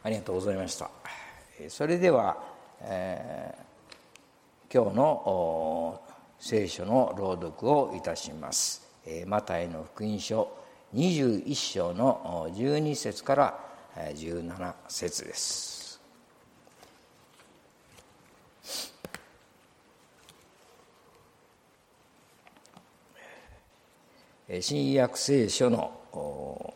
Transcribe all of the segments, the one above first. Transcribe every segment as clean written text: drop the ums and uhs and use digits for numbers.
ありがとうございました。それでは、今日の聖書の朗読をいたします。マタイの福音書21章の12節から17節です。新約聖書の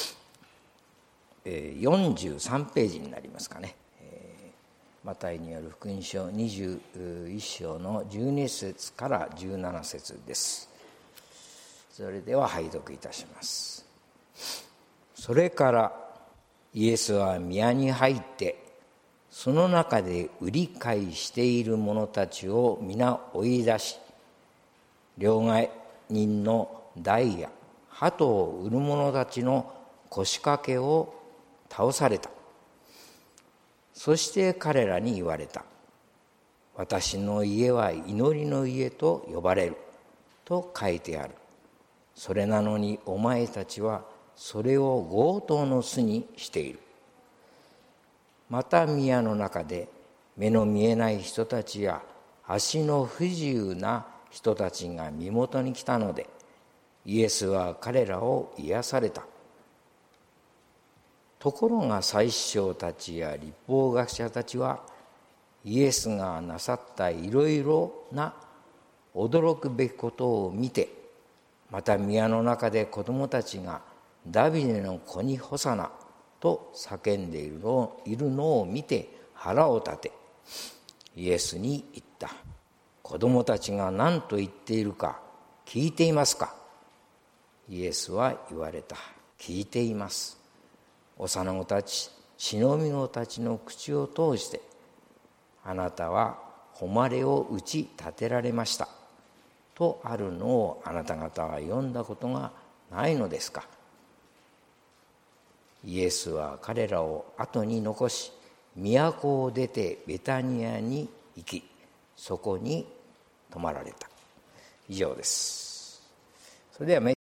43ページになりますかね。マタイによる福音書21章の12節から17節です。それでは拝読いたします。それからイエスは宮に入って、その中で売り買いしている者たちを皆追い出し、両替人の台や鳩を売る者たちの腰掛けを倒された。そして彼らに言われた。私の家は祈りの家と呼ばれると書いてある。それなのにお前たちはそれを強盗の巣にしている。また宮の中で目の見えない人たちや足の不自由な人たちが身元に来たので、イエスは彼らを癒された。ところが祭司長たちや律法学者たちは、イエスがなさったいろいろな驚くべきことを見て、また宮の中で子供たちがダビデの子にホサナと叫んでいるのを見て腹を立て、イエスに言った。子供たちが何と言っているか聞いていますか。イエスは言われた。聞いています。幼子たち、忍び子たちの口を通して、あなたは誉れを打ち立てられましたとあるのをあなた方は読んだことがないのですか。イエスは彼らを後に残し、都を出てベタニアに行き、そこに泊まられた。以上です。それでは